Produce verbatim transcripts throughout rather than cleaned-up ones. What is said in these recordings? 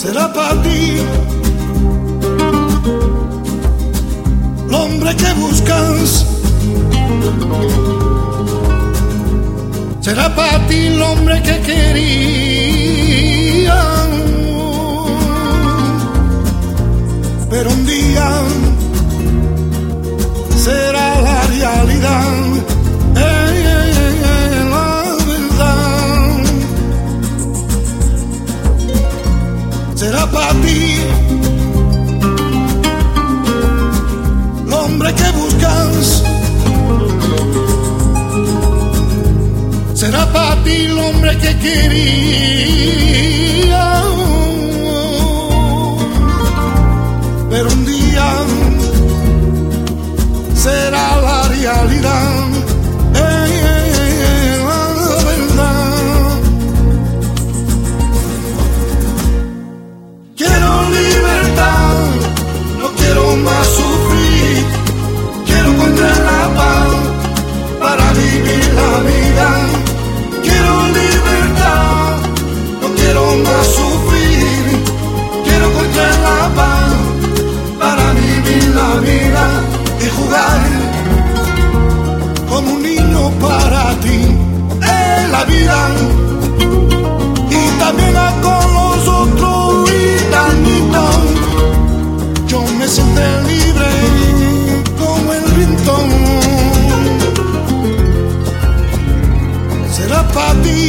será para ti el hombre que buscas, será para ti el hombre que quería, pero un día será la realidad. Ey, ey, ey, la verdad será para ti el hombre que buscas, será para ti el hombre que quería, pero un día será la realidad. Ey, ey, ey, la verdad. Quiero libertad, no quiero más sufrir, quiero encontrar la paz para vivir la vida. Quiero libertad, no quiero más sufrir, quiero encontrar la paz para vivir la vida y jugar como un niño para ti en la vida y también a con los otros y tanito yo me siento libre como el viento. Será para ti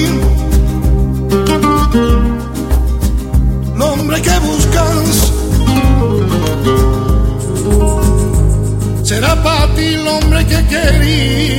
el hombre que buscas, será para ti el hombre que quería,